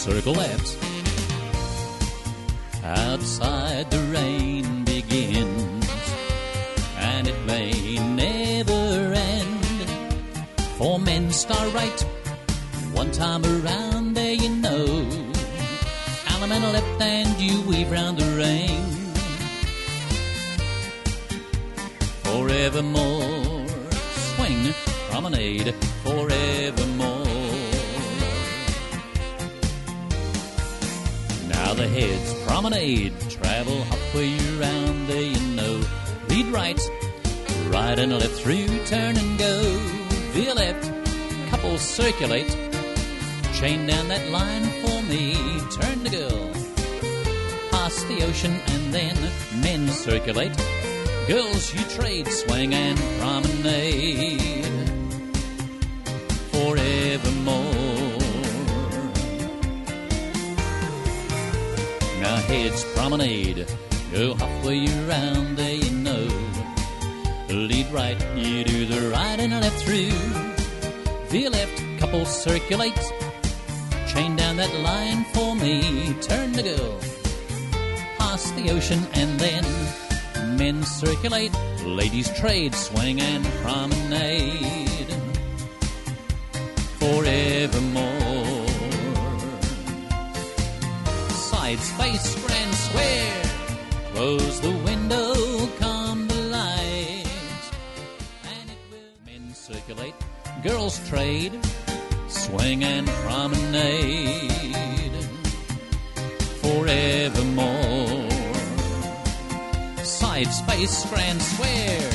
circle left. Outside the rain begins, and it may never end. 4 men start right, one time around, there you know. Element left and you weave round the ring. Forevermore, swing, promenade, forevermore. Now the heads promenade, travel halfway around, there you know. Lead right, right and left through, turn and go. Veer left, couples circulate, chain down that line for me, turn the girl. Past the ocean and then men circulate. Girls you trade, swing and promenade. Forevermore. Now heads promenade, go halfway around, there you know. Lead right, you do the right and left through. Veer left, couple circulate, chain down that line for me, turn the girl. Past the ocean and then men circulate, ladies trade, swing and promenade. Forevermore. Side space, grand square, close the window, calm the lights, and it will. Men circulate, girls trade, swing and promenade. Forevermore. Side space, grand square,